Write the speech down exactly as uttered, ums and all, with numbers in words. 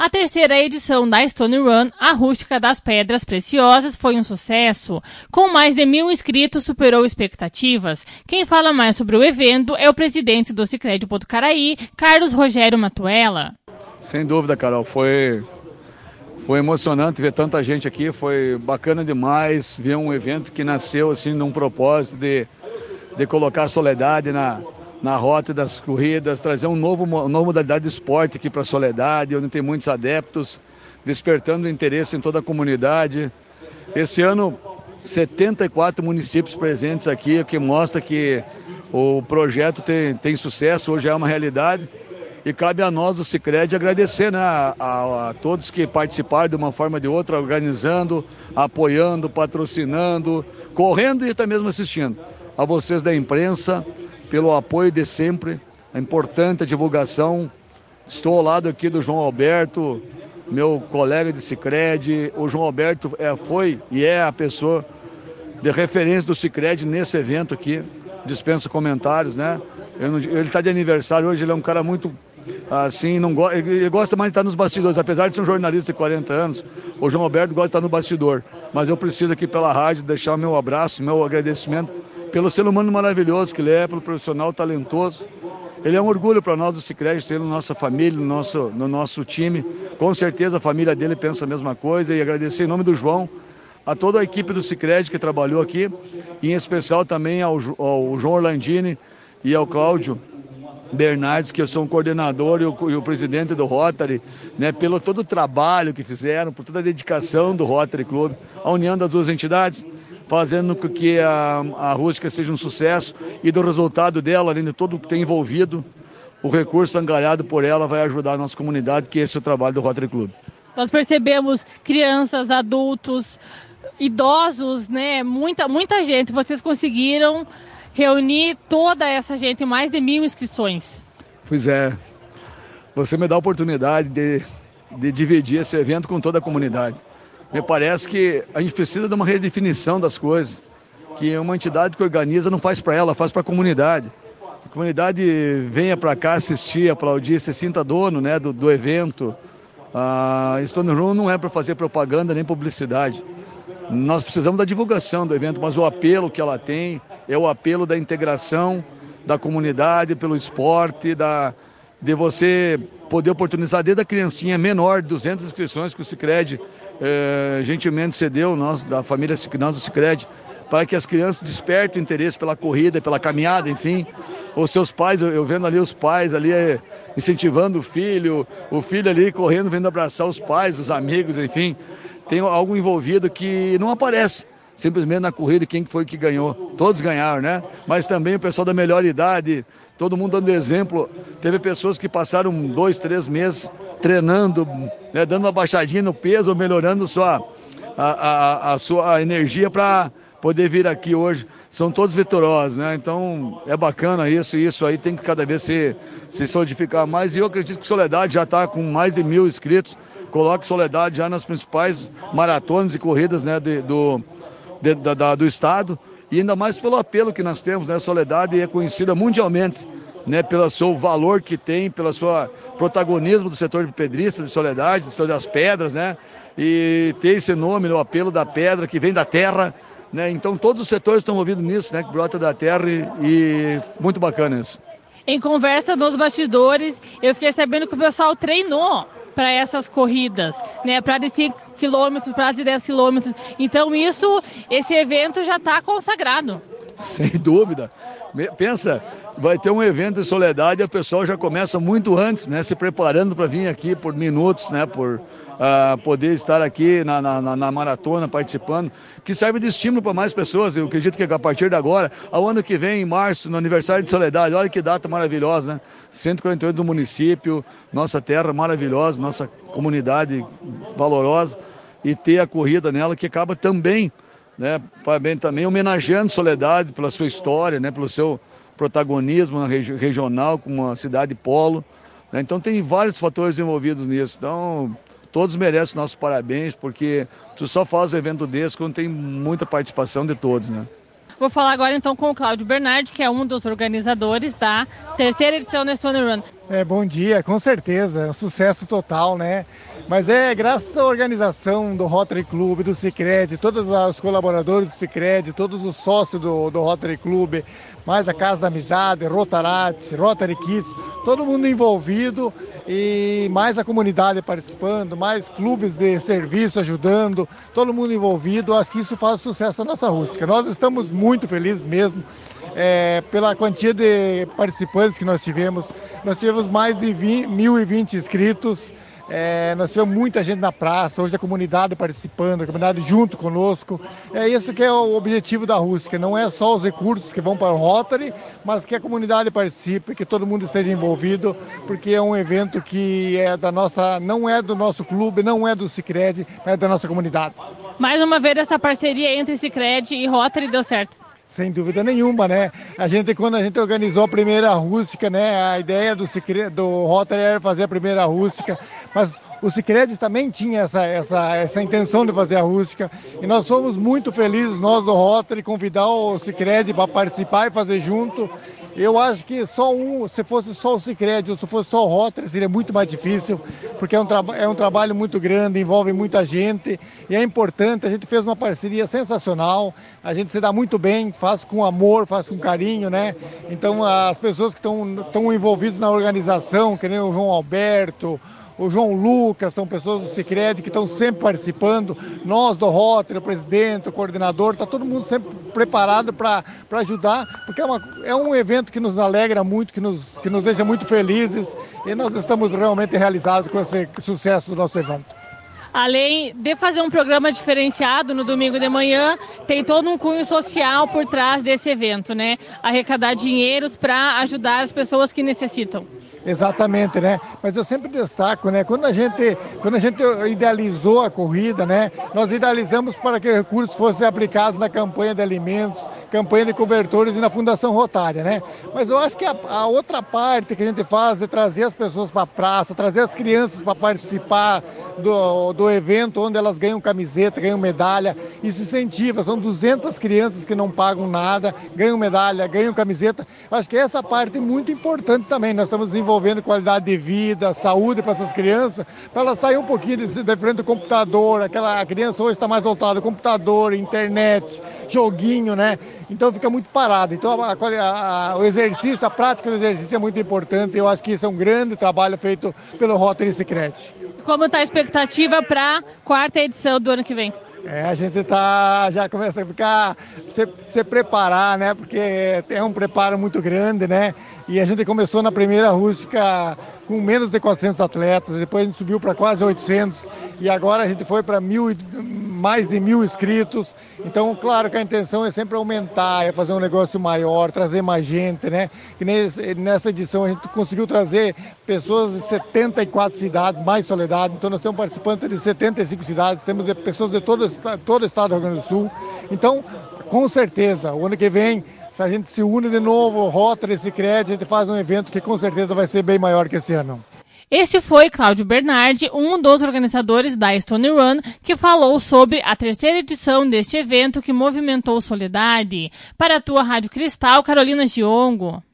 A terceira edição da Stone Run, a Rústica das Pedras Preciosas, foi um sucesso. Com mais de mil inscritos, superou expectativas. Quem fala mais sobre o evento é o presidente do Sicredi Botucaraí, Carlos Rogério Matuela. Sem dúvida, Carol, foi, foi emocionante ver tanta gente aqui, foi bacana demais ver um evento que nasceu assim num propósito de, de colocar a Soledade na... na rota das corridas, trazer um novo, uma nova modalidade de esporte aqui para a Soledade, onde tem muitos adeptos, despertando interesse em toda a comunidade. Esse ano, setenta e quatro municípios presentes aqui, o que mostra que o projeto tem, tem sucesso, hoje é uma realidade. E cabe a nós, do Sicredi, agradecer, né, a, a, a todos que participaram de uma forma ou de outra, organizando, apoiando, patrocinando, correndo e até mesmo assistindo. A vocês da imprensa, pelo apoio de sempre, a importante divulgação. Estou ao lado aqui do João Alberto, meu colega de Sicredi. O João Alberto é, foi e é a pessoa de referência do Sicredi nesse evento aqui. Dispensa comentários, né? Eu não, ele está de aniversário hoje, ele é um cara muito, assim, não go ele gosta mais de estar nos bastidores. Apesar de ser um jornalista de quarenta anos, o João Alberto gosta de estar no bastidor. Mas eu preciso aqui pela rádio deixar meu abraço, meu agradecimento pelo ser humano maravilhoso que ele é, pelo profissional talentoso. Ele é um orgulho para nós do Sicredi, ter na nossa família, no nosso, no nosso time. Com certeza a família dele pensa a mesma coisa. E agradecer em nome do João a toda a equipe do Sicredi que trabalhou aqui, e em especial também ao, ao João Orlandini e ao Cláudio Bernardes, que eu sou um coordenador e o, e o presidente do Rotary, né, pelo todo o trabalho que fizeram, por toda a dedicação do Rotary Club, a união das duas entidades, fazendo com que a, a Rústica seja um sucesso, e do resultado dela, além de tudo que tem envolvido, o recurso angariado por ela vai ajudar a nossa comunidade, que esse é o trabalho do Rotary Club. Nós percebemos crianças, adultos, idosos, né? Muita, muita gente. Vocês conseguiram reunir toda essa gente, mais de mil inscrições. Pois é. Você me dá a oportunidade de, de dividir esse evento com toda a comunidade. Me parece que a gente precisa de uma redefinição das coisas, que uma entidade que organiza não faz para ela, faz para a comunidade. A comunidade venha para cá assistir, aplaudir, se sinta dono, né, do, do evento. A Stone Run não é para fazer propaganda nem publicidade. Nós precisamos da divulgação do evento, mas o apelo que ela tem é o apelo da integração da comunidade pelo esporte, da, de você poder oportunizar desde a criancinha menor, duzentas inscrições que o Sicredi eh, gentilmente cedeu, nós, da família nós do Sicredi, para que as crianças despertem o interesse pela corrida, pela caminhada, enfim. Os seus pais, eu, eu vendo ali os pais ali eh, incentivando o filho, o filho ali correndo, vendo abraçar os pais, os amigos, enfim. Tem algo envolvido que não aparece simplesmente na corrida quem foi que ganhou. Todos ganharam, né? Mas também o pessoal da melhor idade, todo mundo dando exemplo. Teve pessoas que passaram dois, três meses treinando, né, dando uma baixadinha no peso, melhorando sua, a, a, a sua energia para poder vir aqui hoje. São todos vitoriosos, né? Então é bacana isso, e isso aí tem que cada vez se, se solidificar mais. E eu acredito que Soledade já está com mais de mil inscritos. Coloque Soledade já nas principais maratonas e corridas, né, de, do, de, da, da, do estado, e ainda mais pelo apelo que nós temos, né? Soledade é conhecida mundialmente, né, pelo seu valor que tem, pelo seu protagonismo do setor de pedrista, de Soledade, do setor das pedras, né? E ter esse nome, o apelo da pedra, que vem da terra, né? Então todos os setores estão envolvidos nisso, né, que brota da terra, e, e muito bacana isso. Em conversa nos bastidores, eu fiquei sabendo que o pessoal treinou para essas corridas, né, para de cinco quilômetros, para de dez quilômetros. Então isso, esse evento já está consagrado. Sem dúvida. Pensa, vai ter um evento em Soledade e o pessoal já começa muito antes, né, se preparando para vir aqui por minutos, né, por uh, poder estar aqui na, na, na maratona participando, que serve de estímulo para mais pessoas. Eu acredito que a partir de agora, ao ano que vem, em março, no aniversário de Soledade, olha que data maravilhosa, né? cento e quarenta e oito do município, nossa terra maravilhosa, nossa comunidade valorosa, e ter a corrida nela, que acaba também, né, também homenageando Soledade pela sua história, né, pelo seu protagonismo na regi regional, como uma cidade polo, né? Então tem vários fatores envolvidos nisso. Então todos merecem nossos parabéns, porque tu só faz um evento desse quando tem muita participação de todos, né? Vou falar agora então com o Cláudio Bernardi, que é um dos organizadores da terceira edição da Stone Run. É, bom dia, com certeza, um sucesso total, né? Mas é graças à organização do Rotary Club, do Sicredi, todos os colaboradores do Sicredi, todos os sócios do, do Rotary Club, mais a Casa da Amizade, Rotaract, Rotary Kids, todo mundo envolvido e mais a comunidade participando, mais clubes de serviço ajudando, todo mundo envolvido. Acho que isso faz sucesso na nossa rústica. Nós estamos muito felizes mesmo é, pela quantia de participantes que nós tivemos. Nós tivemos mais de mil e vinte inscritos. É, nós tivemos muita gente na praça, hoje a comunidade participando, a comunidade junto conosco. É isso que é o objetivo da rústica, não é só os recursos que vão para o Rotary, mas que a comunidade participe, que todo mundo esteja envolvido, porque é um evento que é da nossa, não é do nosso clube, não é do Sicredi, mas é da nossa comunidade. Mais uma vez essa parceria entre Sicredi e Rotary deu certo. Sem dúvida nenhuma, né? A gente, quando a gente organizou a primeira rústica, né? A ideia do, Sicredi, do Rotary era fazer a primeira rústica, mas o Sicredi também tinha essa, essa, essa intenção de fazer a rústica e nós fomos muito felizes, nós do Rotary, convidar o Sicredi para participar e fazer junto. Eu acho que só um, se fosse só o Sicredi ou se fosse só o Rotary, seria muito mais difícil, porque é um, é um trabalho muito grande, envolve muita gente e é importante. A gente fez uma parceria sensacional, a gente se dá muito bem, faz com amor, faz com carinho, né? Então as pessoas que estão envolvidas na organização, que nem o João Alberto, o João Lucas, são pessoas do Sicredi que estão sempre participando, nós do Rotary, o presidente, o coordenador, está todo mundo sempre preparado para ajudar, porque é, uma, é um evento que nos alegra muito, que nos, que nos deixa muito felizes e nós estamos realmente realizados com esse sucesso do nosso evento. Além de fazer um programa diferenciado no domingo de manhã, tem todo um cunho social por trás desse evento, né? Arrecadar dinheiros para ajudar as pessoas que necessitam. Exatamente, né? Mas eu sempre destaco, né? Quando a gente, quando a gente idealizou a corrida, né? Nós idealizamos para que recursos fossem aplicados na campanha de alimentos, campanha de cobertores e na Fundação Rotária, né? Mas eu acho que a, a outra parte que a gente faz é trazer as pessoas para a praça, trazer as crianças para participar do, do evento, onde elas ganham camiseta, ganham medalha. Isso incentiva, são duzentas crianças que não pagam nada, ganham medalha, ganham camiseta. Acho que essa parte é muito importante também. Nós estamos desenvolvendo envolvendo qualidade de vida, saúde para essas crianças, para elas saírem um pouquinho de, de frente do computador. Aquela criança hoje está mais voltada ao computador, internet, joguinho, né? Então fica muito parado. Então a, a, a, o exercício, a prática do exercício é muito importante. Eu acho que isso é um grande trabalho feito pelo Rotary Sicredi. Como está a expectativa para a quarta edição do ano que vem? É, a gente tá, já começa a ficar, se, se preparar, né? Porque é um preparo muito grande, né? E a gente começou na primeira rústica com menos de quatrocentos atletas, depois a gente subiu para quase oitocentos e agora a gente foi para mil, mais de mil inscritos. Então, claro que a intenção é sempre aumentar, é fazer um negócio maior, trazer mais gente, né? Que nesse, nessa edição a gente conseguiu trazer pessoas de setenta e quatro cidades, mais Soledade. Então nós temos participantes de setenta e cinco cidades, temos de pessoas de todo, todo o estado do Rio Grande do Sul. Então, com certeza, o ano que vem, se a gente se une de novo, Rotary, Sicredi, a gente faz um evento que com certeza vai ser bem maior que esse ano. Este foi Cláudio Bernardi, um dos organizadores da Stone Run, que falou sobre a terceira edição deste evento que movimentou Soledade. Para a tua Rádio Cristal, Carolina Giongo.